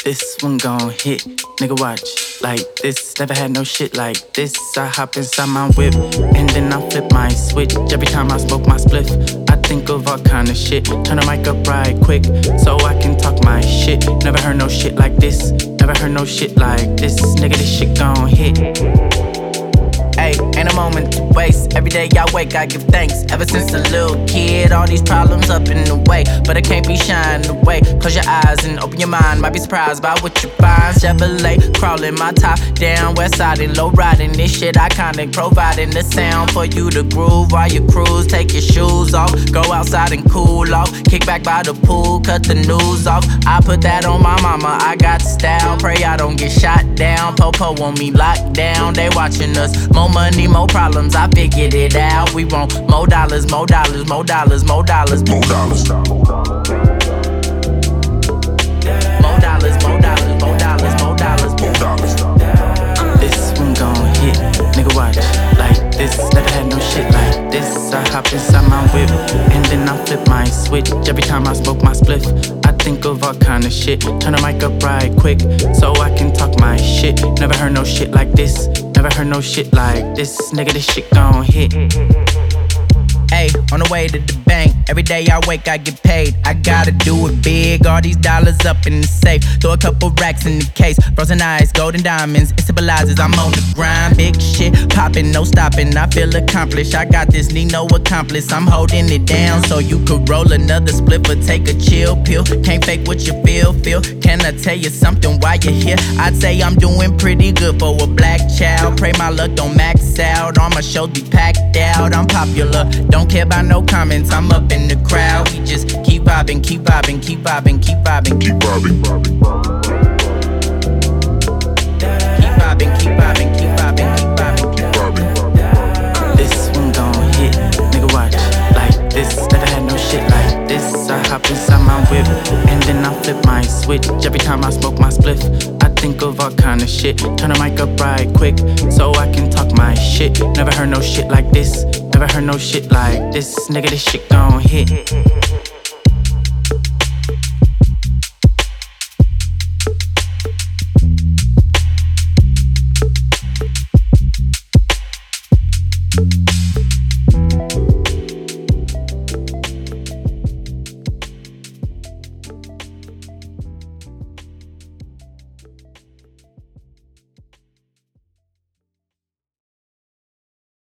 This one gon' hit, nigga watch. Like this, never had no shit like this. I hop inside my whip, and then I flip my switch. Every time I smoke my spliff, I think of all kind of shit. Turn the mic up right quick, so I can talk my shit. Never heard no shit like this, never heard no shit like this. Nigga, this shit gon' hit. Ayy, ain't a moment to waste. Every day I wake, I give thanks. Ever since a little kid, all these problems up in the way. But I can't be shying away. Close your eyes and open your mind. Might be surprised by what you find. Chevrolet, crawling my top down, west side and low riding. This shit iconic, providing the sound for you to groove while you cruise. Take your shoes off, go outside and cool off. Kick back by the pool, cut the news off. I put that on my mama, I got style. Pray I don't get shot down. Popo want me locked down, they watching us. More money, more problems, I figured it out. We want more dollars, more dollars, more dollars, more dollars, more dollars. More dollars, more dollars, more dollars, more dollars, more dollars. This one gon' hit, nigga watch. Like this, never had no shit like this. I hop inside my whip, and then I flip my switch. Every time I smoke my spliff, I think of all kind of shit. Turn the mic up right quick, so I can talk my shit. Never heard no shit like this, never heard no shit like this. Nigga, this shit gon' hit. Ayy, on the way to the bank. Every day I wake, I get paid. I gotta do it big. All these dollars up in the safe. Throw a couple racks in the case. Frozen ice, golden diamonds. It symbolizes I'm on the grind. Big shit popping, no stopping. I feel accomplished. I got this, need no accomplice. I'm holding it down so you could roll another split or take a chill pill. Can't fake what you feel. Can I tell you something while you're here? I'd say I'm doing pretty good for a black child. Pray my luck don't max out. All my shows be packed out. I'm popular. Don't care about no comments, I'm up in the crowd. We just keep vibing, keep vibing, keep vibing, keep vibing, keep vibing. Keep vibing, keep vibing, keep vibing, keep vibing, keep vibing. This one gon' hit, nigga watch. Like this, never had no shit like this. I hop inside my whip, and then I flip my switch. Every time I smoke my spliff, I think of all kind of shit. Turn the mic up right quick, so I can talk my shit. Never heard no shit like this, never heard no shit like this. Nigga, this shit gon' hit.